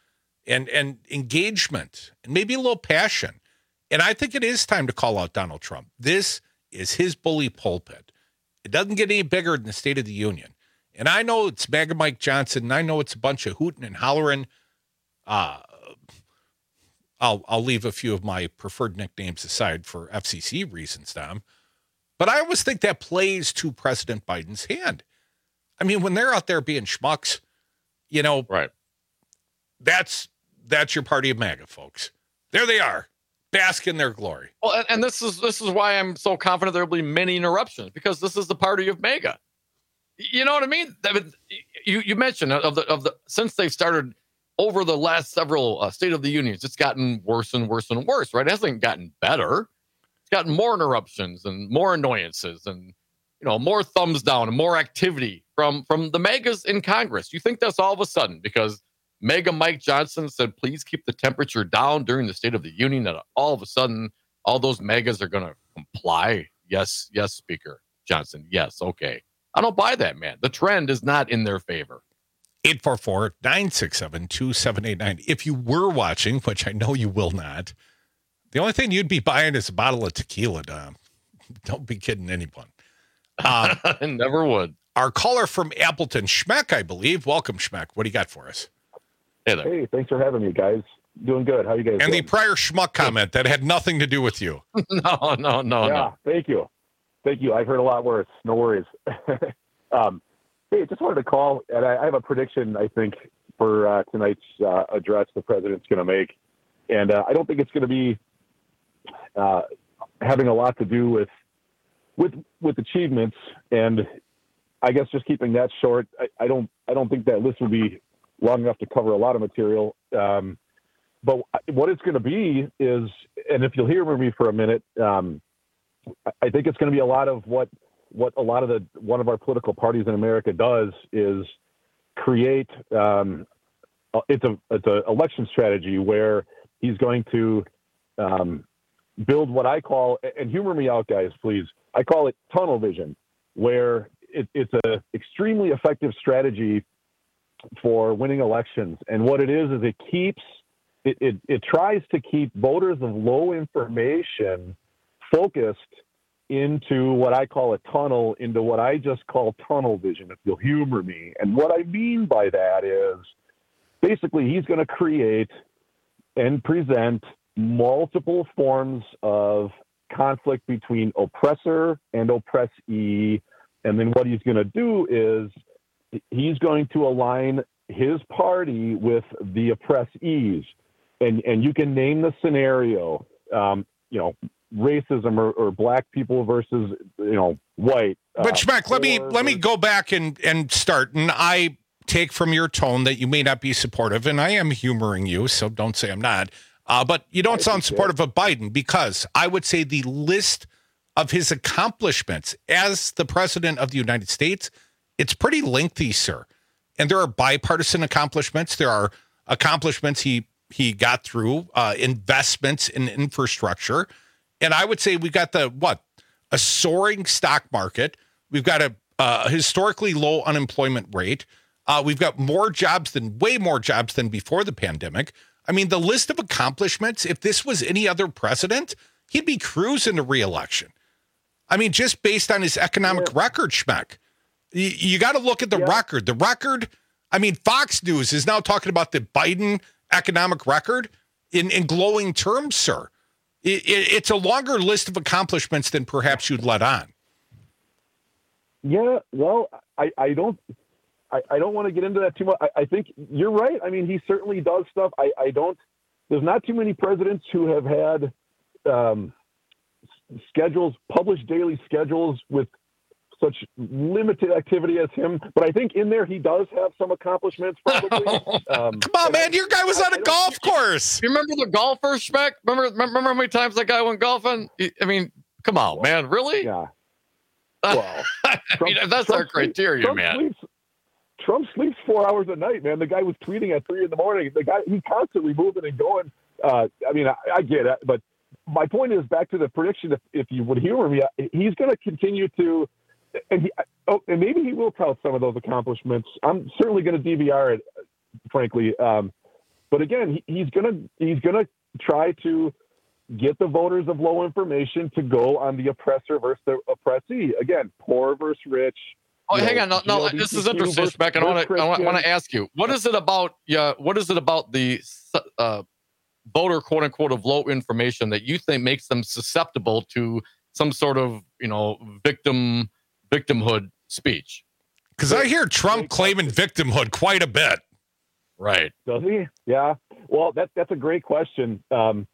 and engagement and maybe a little passion. And I think it is time to call out Donald Trump. This is his bully pulpit. It doesn't get any bigger than the State of the Union. And I know it's MAGA Mike Johnson, and I know it's a bunch of hooting and hollering. I'll leave a few of my preferred nicknames aside for FCC reasons, Tom. But I always think that plays to President Biden's hand. I mean, when they're out there being schmucks, right? That's your party of MAGA, folks. There they are, bask in their glory. Well, and this is why I'm so confident there will be many interruptions, because this is the party of MAGA. You know what I mean? You mentioned of the since they started over the last several State of the Unions, it's gotten worse and worse and worse. Right? It hasn't gotten better. It's gotten more interruptions and more annoyances, and more thumbs down and more activity from the MAGAs in Congress. You think that's all of a sudden because MAGA Mike Johnson said, please keep the temperature down during the State of the Union, that all of a sudden all those MAGAs are going to comply? Yes, Speaker Johnson. Yes, okay. I don't buy that, man. The trend is not in their favor. 844-967-2789. If you were watching, which I know you will not, the only thing you'd be buying is a bottle of tequila, Dom. Don't be kidding anyone. I never would. Our caller from Appleton, Schmeck, I believe. Welcome, Schmeck. What do you got for us? Hey there. Hey, thanks for having me, guys. Doing good. How you guys doing? The prior Schmuck comment that had nothing to do with you. No. Thank you. I've heard a lot worse. No worries. Hey, just wanted to call, and I have a prediction, I think, for tonight's address the president's going to make. And I don't think it's going to be having a lot to do with achievements. And I guess just keeping that short, I don't think that list will be long enough to cover a lot of material. But what it's going to be is, and if you'll hear me for a minute, I think it's going to be a lot of what a lot of one of our political parties in America does is create. It's a election strategy where he's going to build what I call, and humor me out, guys, please. I call it tunnel vision, where it's a extremely effective strategy for winning elections. And what it is it tries to keep voters of low information focused into what I call a tunnel, into what I just call tunnel vision, if you'll humor me. And what I mean by that is basically he's going to create and present multiple forms of conflict between oppressor and oppressee. And then what he's going to do is he's going to align his party with the oppressees. And you can name the scenario, racism or black people versus, white. But Schmeck, let me go back and start. And I take from your tone that you may not be supportive, and I am humoring you, so don't say I'm not. But you don't sound supportive of Biden, because I would say the list of his accomplishments as the president of the United States, it's pretty lengthy, sir. And there are bipartisan accomplishments. There are accomplishments he got through, investments in infrastructure. And I would say we got a soaring stock market. We've got a historically low unemployment rate. We've got way more jobs than before the pandemic. I mean, the list of accomplishments, if this was any other president, he'd be cruising to re-election. I mean, just based on his economic record, Schmeck. You got to look at the record. The record, I mean, Fox News is now talking about the Biden economic record in glowing terms, sir. It's a longer list of accomplishments than perhaps you'd let on. Yeah, well, I don't want to get into that too much. I think you're right. I mean, he certainly does stuff. There's not too many presidents who have had published daily schedules with such limited activity as him. But I think in there he does have some accomplishments, probably. Come on, man. Your guy was on a golf course. You remember the golfers, Schmeck? Remember how many times that guy went golfing? I mean, come on, man. Really? Yeah. Well, that's our criteria, man. Trump sleeps 4 hours a night, man. The guy was tweeting at 3 a.m. The guy, he's constantly moving and going. I get it, but my point is back to the prediction. If you would humor me, he's going to continue to, and maybe he will tout some of those accomplishments. I'm certainly going to DVR it, frankly. But again, he's gonna try to get the voters of low information to go on the oppressor versus the oppressee. Again, poor versus rich. Oh, hang on. No, this is interesting, Beck. I want to ask you, what is it about the voter, quote unquote, of low information that you think makes them susceptible to some sort of, victimhood speech? Because I hear Trump claiming victimhood quite a bit. Right. Does he? Yeah. Well, that's a great question.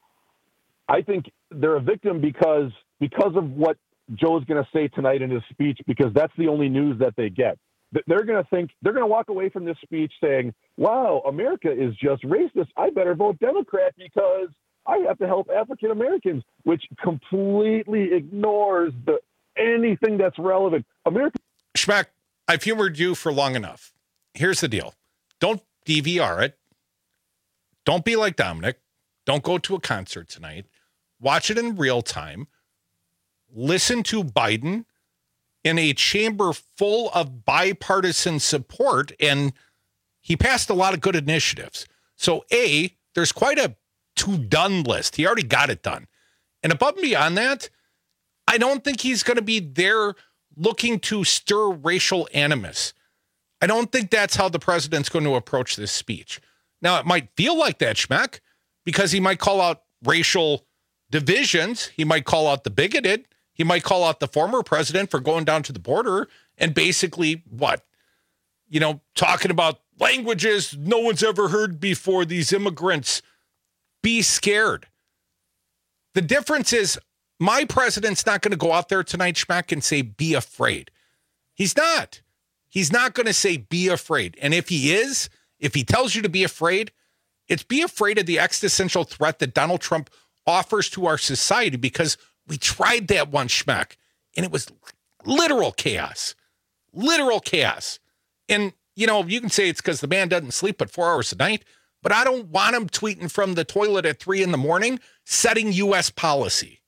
I think they're a victim because of what Joe's going to say tonight in his speech, because that's the only news that they get. They're going to walk away from this speech saying, wow, America is just racist. I better vote Democrat because I have to help African Americans, which completely ignores anything that's relevant. America. Schmack, I've humored you for long enough. Here's the deal. Don't DVR it. Don't be like Dominic. Don't go to a concert tonight. Watch it in real time. Listen to Biden in a chamber full of bipartisan support, and he passed a lot of good initiatives. So, there's quite a to-done list. He already got it done. And above and beyond that, I don't think he's going to be there looking to stir racial animus. I don't think that's how the president's going to approach this speech. Now, it might feel like that, Schmack, because he might call out racial divisions. He might call out the bigoted. He might call out the former president for going down to the border and basically talking about languages no one's ever heard before, these immigrants. Be scared. The difference is my president's not going to go out there tonight, Schmack, and say, be afraid. He's not. He's not going to say, be afraid. And if he tells you to be afraid, it's be afraid of the existential threat that Donald Trump offers to our society, because we tried that one, Schmack, and it was literal chaos. Literal chaos. And, you can say it's because the man doesn't sleep but 4 hours a night, but I don't want him tweeting from the toilet at 3 a.m, setting U.S. policy.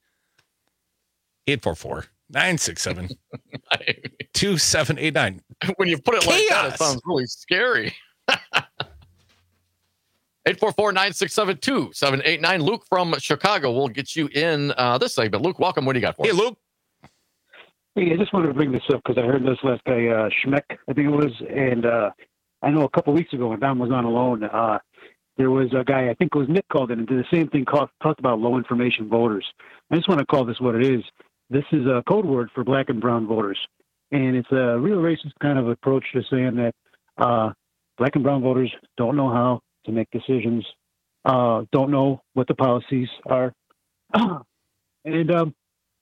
844-967-2789. When you put it like that, it sounds really scary. 844-967-2789. Luke from Chicago will get you in this segment. Luke, welcome. What do you got for us? Hey, Luke. Hey, I just wanted to bring this up because I heard this last guy, Schmeck, I think it was, and I know a couple weeks ago when Don was on alone, there was a guy, I think it was Nick, called in and did the same thing, talked about low information voters. I just want to call this what it is. This is a code word for black and brown voters, and it's a real racist kind of approach to saying that black and brown voters don't know how to make decisions, don't know what the policies are, and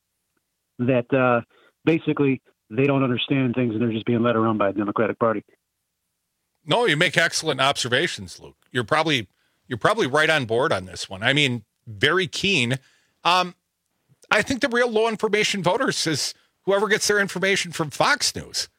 that basically they don't understand things and they're just being led around by the Democratic Party. No, you make excellent observations, Luke. You're probably right on board on this one. I mean, very keen. I think the real low information voters is whoever gets their information from Fox News.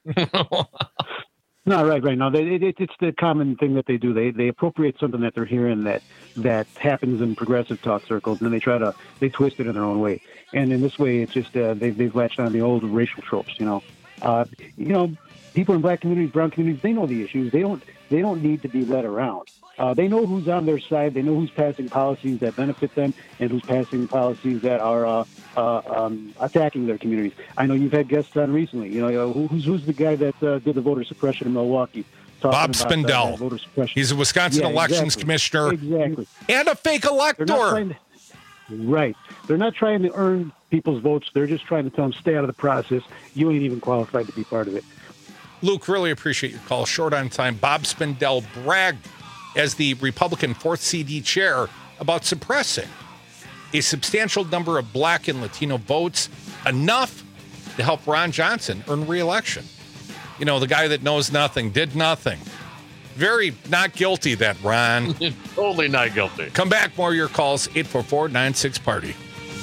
No, right. No, it's the common thing that they do. They appropriate something that they're hearing that happens in progressive talk circles, and then they twist it in their own way. And in this way, it's just they've latched on the old racial tropes. People in black communities, brown communities, they know the issues. They don't need to be led around. They know who's on their side. They know who's passing policies that benefit them and who's passing policies that are attacking their communities. I know you've had guests on recently. Who's the guy that did the voter suppression in Milwaukee? Bob Spindell. Voter suppression. He's a Wisconsin elections commissioner. Exactly. And a fake elector. Right. They're not trying to earn people's votes. They're just trying to tell them, stay out of the process. You ain't even qualified to be part of it. Luke, really appreciate your call. Short on time. Bob Spindell bragged as the Republican 4th CD chair about suppressing a substantial number of black and Latino votes, enough to help Ron Johnson earn re-election. The guy that knows nothing, did nothing. Very not guilty, that Ron. Totally not guilty. Come back, more of your calls, 844-96-PARTY.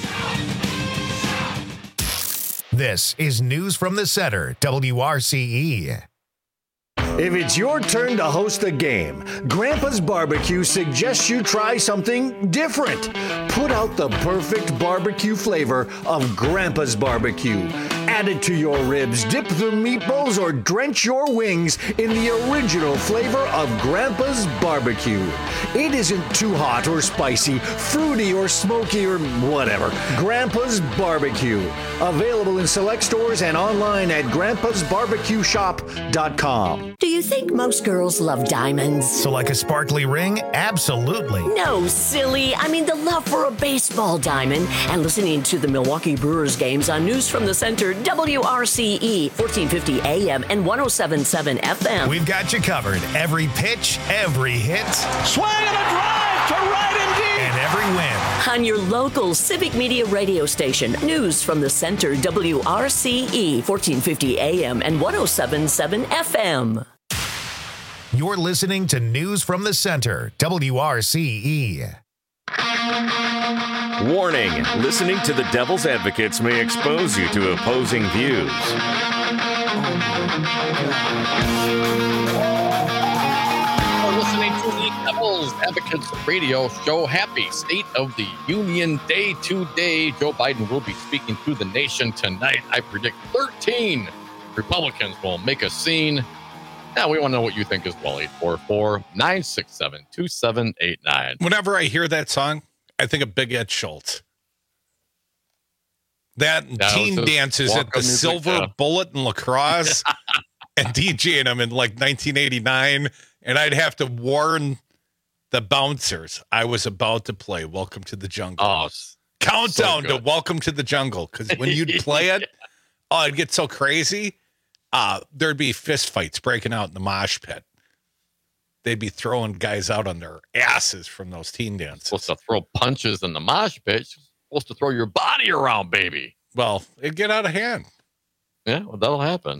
This is News from the Center, WRCE. If it's your turn to host a game, Grandpa's Barbecue suggests you try something different. Put out the perfect barbecue flavor of Grandpa's Barbecue. Add it to your ribs, dip the meatballs, or drench your wings in the original flavor of Grandpa's barbecue. It isn't too hot or spicy, fruity or smoky or whatever. Grandpa's barbecue. Available in select stores and online at grandpasbarbecueshop.com. Do you think most girls love diamonds? So like a sparkly ring? Absolutely. No, silly. I mean the love for a baseball diamond and listening to the Milwaukee Brewers games on News from the Center, WRCE, 1450 AM and 107.7 FM. We've got you covered. Every pitch, every hit. Swing and a drive to right and deep. And every win. On your local Civic Media radio station, News from the Center, WRCE, 1450 AM and 107.7 FM. You're listening to News from the Center, WRCE. Warning, listening to the Devil's Advocates may expose you to opposing views. You're listening to the Devil's Advocates radio show. Happy State of the Union Day today. Joe Biden will be speaking to the nation tonight. I predict 13 Republicans will make a scene. Now, we want to know what you think as well. 844-967-2789. Whenever I hear that song, I think of Big Ed Schultz. That teen dances at the Silver Bullet in La Crosse and DJing them in like 1989. And I'd have to warn the bouncers I was about to play Welcome to the Jungle. Oh, countdown to Welcome to the Jungle. Because when you'd play it, it'd get so crazy. There'd be fist fights breaking out in the mosh pit. They'd be throwing guys out on their asses from those teen dances. Supposed to throw punches in the mosh pit. You're supposed to throw your body around, baby. Well, it'd get out of hand. Yeah, well, that'll happen.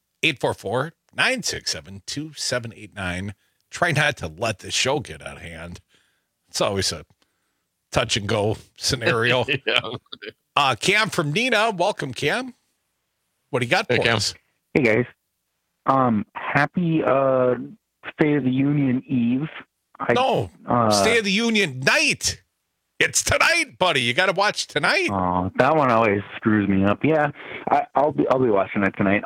844-967-2789. Try not to let the show get out of hand. It's always a touch and go scenario. Yeah. Cam from Nina. Welcome, Cam. What do you got for us? Hey, guys. Happy State of the Union Eve. State of the Union night. It's tonight, buddy. You got to watch tonight. Oh, that one always screws me up. Yeah, I'll be watching it tonight.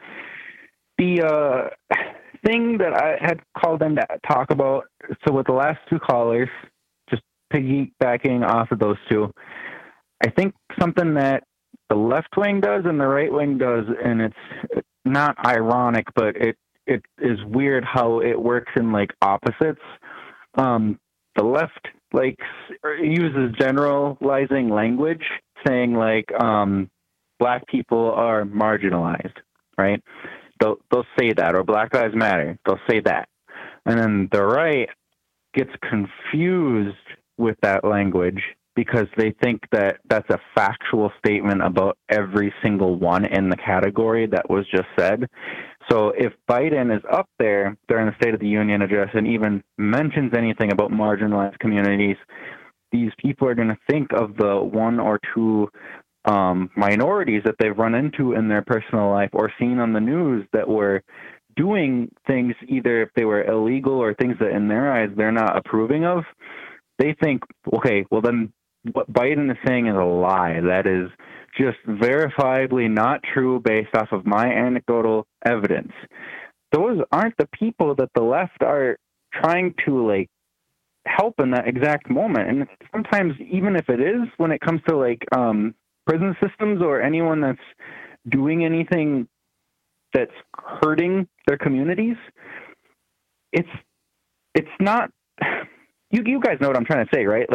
The thing that I had called in to talk about. So with the last two callers, just piggybacking off of those two, I think something that the left wing does and the right wing does, and it's not ironic, but it is weird how it works in like opposites. The left uses generalizing language, saying like black people are marginalized, right? They'll say that, or Black Lives Matter. They'll say that, and then the right gets confused with that language because they think that that's a factual statement about every single one in the category that was just said. So if Biden is up there during the State of the Union address and even mentions anything about marginalized communities, these people are going to think of the one or two minorities that they've run into in their personal life or seen on the news that were doing things, either if they were illegal or things that in their eyes they're not approving of. They think, okay, well then what Biden is saying is a lie. That is just verifiably not true based off of my anecdotal evidence. Those aren't the people that the left are trying to help in that exact moment. And sometimes even if it is, when it comes to prison systems or anyone that's doing anything that's hurting their communities, it's not. You guys know what I'm trying to say, right?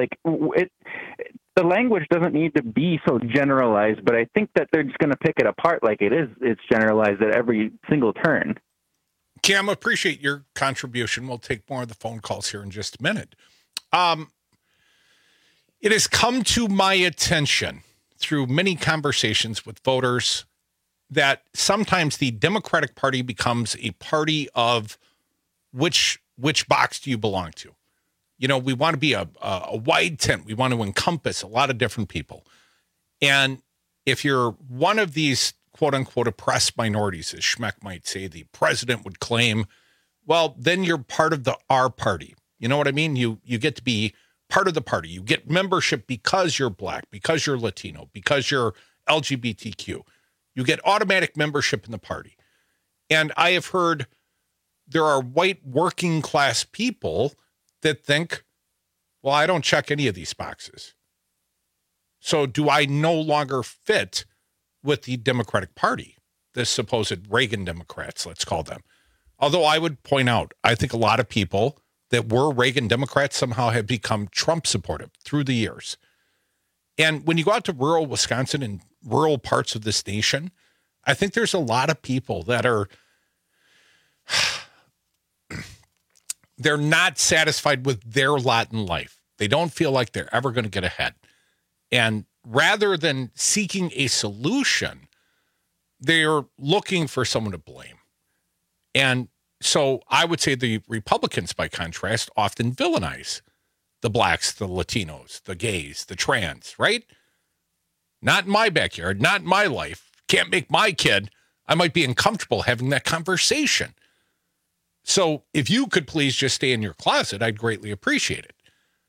The language doesn't need to be so generalized, but I think that they're just going to pick it apart like it is. It's generalized at every single turn. Cam, appreciate your contribution. We'll take more of the phone calls here in just a minute. It has come to my attention through many conversations with voters that sometimes the Democratic Party becomes a party of which box do you belong to? You know, we want to be a wide tent. We want to encompass a lot of different people. And if you're one of these quote unquote oppressed minorities, as Schmeck might say, the president would claim, well, then you're part of our party. You know what I mean? You get to be part of the party. You get membership because you're black, because you're Latino, because you're LGBTQ. You get automatic membership in the party. And I have heard there are white working class people that think, well, I don't check any of these boxes. So do I no longer fit with the Democratic Party, the supposed Reagan Democrats, let's call them? Although I would point out, I think a lot of people that were Reagan Democrats somehow have become Trump supportive through the years. And when you go out to rural Wisconsin and rural parts of this nation, I think there's a lot of people that are, they're not satisfied with their lot in life. They don't feel like they're ever going to get ahead. And rather than seeking a solution, they're looking for someone to blame. And so I would say the Republicans, by contrast, often villainize the blacks, the Latinos, the gays, the trans, right? Not in my backyard, not in my life. Can't make my kid. I might be uncomfortable having that conversation. So if you could please just stay in your closet, I'd greatly appreciate it.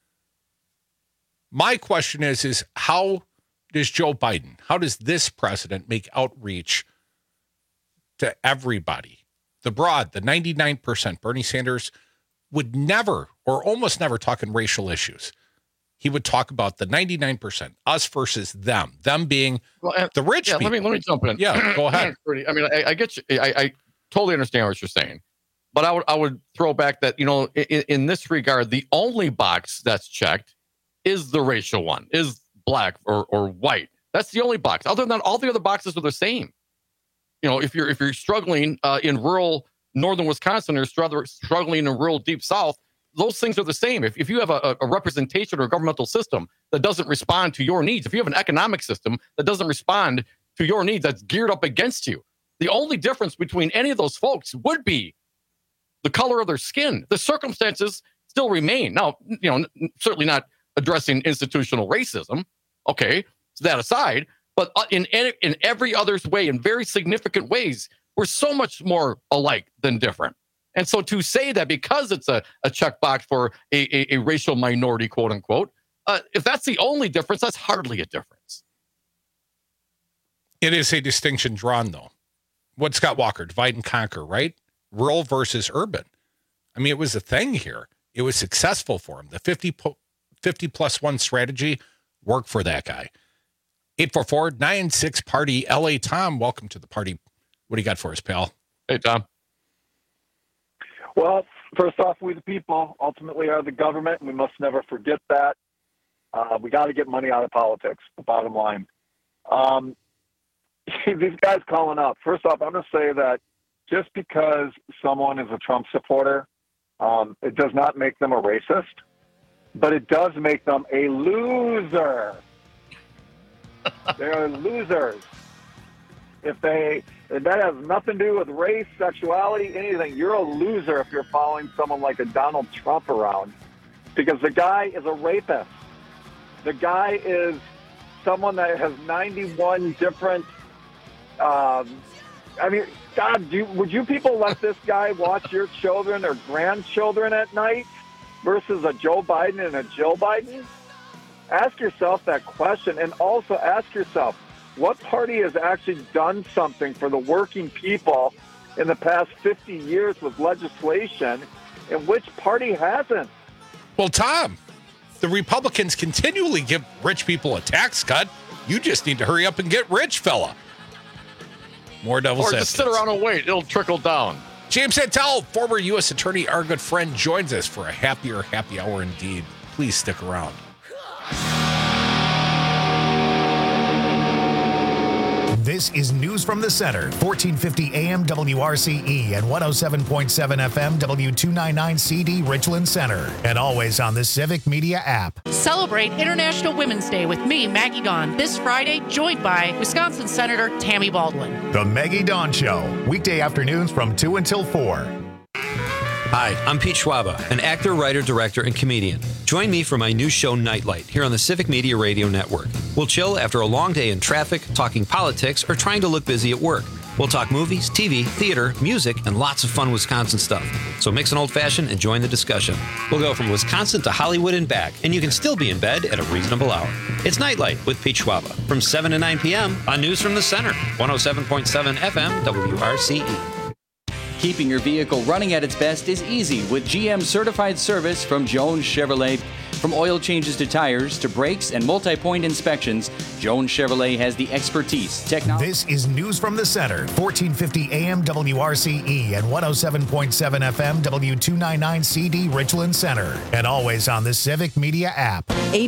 My question is how does Joe Biden, how does this president make outreach to everybody? The broad, the 99%, Bernie Sanders would never or almost never talk in racial issues. He would talk about the 99%, us versus them being the rich people. Let me jump in. Yeah, go ahead. I mean, I get you. I totally understand what you're saying. But I would throw back that, in this regard, the only box that's checked is the racial one, is black or white. That's the only box. Other than that, all the other boxes are the same. If you're struggling in rural northern Wisconsin or struggling in rural deep south, those things are the same. If you have a representation or a governmental system that doesn't respond to your needs, if you have an economic system that doesn't respond to your needs, that's geared up against you, the only difference between any of those folks would be the color of their skin. The circumstances still remain. Now, certainly not addressing institutional racism. Okay, so that aside. But in every other way, in very significant ways, we're so much more alike than different. And so to say that because it's a checkbox for a racial minority, quote unquote, if that's the only difference, that's hardly a difference. It is a distinction drawn, though. What Scott Walker, divide and conquer, right? Rural versus urban. I mean, it was a thing here. It was successful for him. The 50+1 strategy worked for that guy. 844-96 party. LA Tom, welcome to the party. What do you got for us, pal? Hey, Tom. Well, first off, we the people ultimately are the government, and we must never forget that. We got to get money out of politics, the bottom line. These guys calling up. First off, I'm going to say that just because someone is a Trump supporter, it does not make them a racist, but it does make them a loser. They're losers. That has nothing to do with race, sexuality, anything. You're a loser if you're following someone like a Donald Trump around, because the guy is a rapist. The guy is someone that has 91 different. God, would you people let this guy watch your children or grandchildren at night versus a Joe Biden and a Jill Biden? Ask yourself that question, and also ask yourself, what party has actually done something for the working people in the past 50 years with legislation, and which party hasn't? Well, Tom, the Republicans continually give rich people a tax cut. You just need to hurry up and get rich, fella. More devil's advocates. Or just sit around and wait. It'll trickle down. James Santel, former U.S. attorney, our good friend, joins us for a happy hour indeed. Please stick around. This is News from the Center, 1450 AM WRCE and 107.7 FM W299CD Richland Center, and always on the Civic Media app. Celebrate International Women's Day with me, Maggie Dawn, this Friday, joined by Wisconsin Senator Tammy Baldwin. The Maggie Dawn Show, weekday afternoons from 2 until 4. Hi, I'm Pete Schwaba, an actor, writer, director, and comedian. Join me for my new show, Nightlight, here on the Civic Media Radio Network. We'll chill after a long day in traffic, talking politics, or trying to look busy at work. We'll talk movies, TV, theater, music, and lots of fun Wisconsin stuff. So mix an old-fashioned and join the discussion. We'll go from Wisconsin to Hollywood and back, and you can still be in bed at a reasonable hour. It's Nightlight with Pete Schwaba from 7 to 9 p.m. on News from the Center, 107.7 FM WRCE. Keeping your vehicle running at its best is easy with GM certified service from Jones Chevrolet. From oil changes to tires to brakes and multi-point inspections, Jones Chevrolet has the expertise, technology. This is News from the Center, 1450 AM WRCE and 107.7 FM W299 CD Richland Center. And always on the Civic Media app.